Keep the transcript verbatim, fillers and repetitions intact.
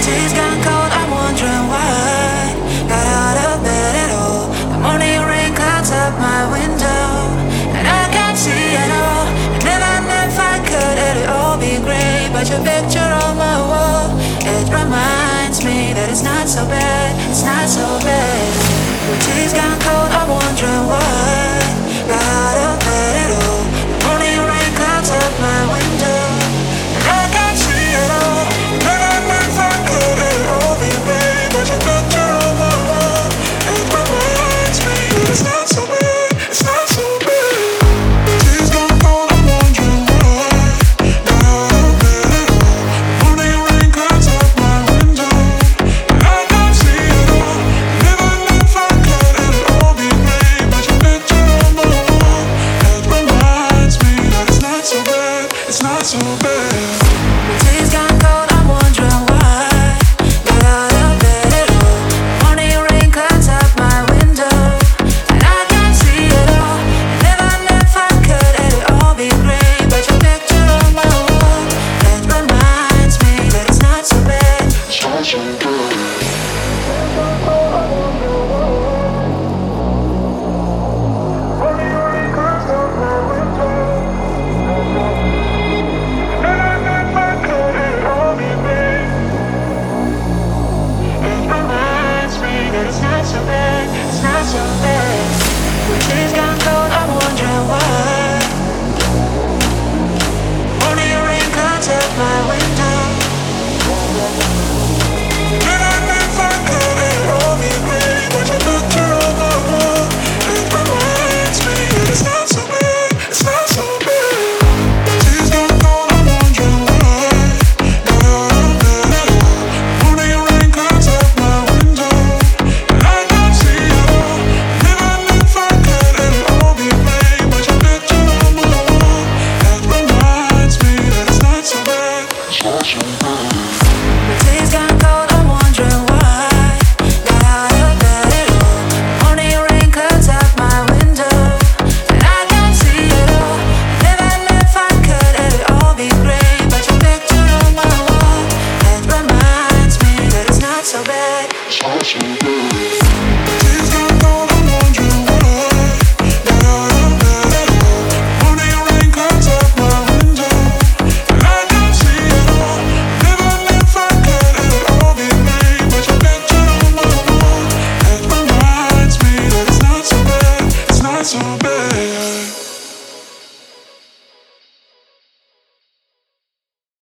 tea's gone cold, I'm wondering why. Got out of bed at all. The morning rain clouds up my window, and I can't see at all. And even if I could, it'd all be great. But your picture on my wall, it reminds me that it's not so bad, it's not so bad. The tea's gone cold, I'm wondering why. Got out of bed at all. The morning rain clouds up my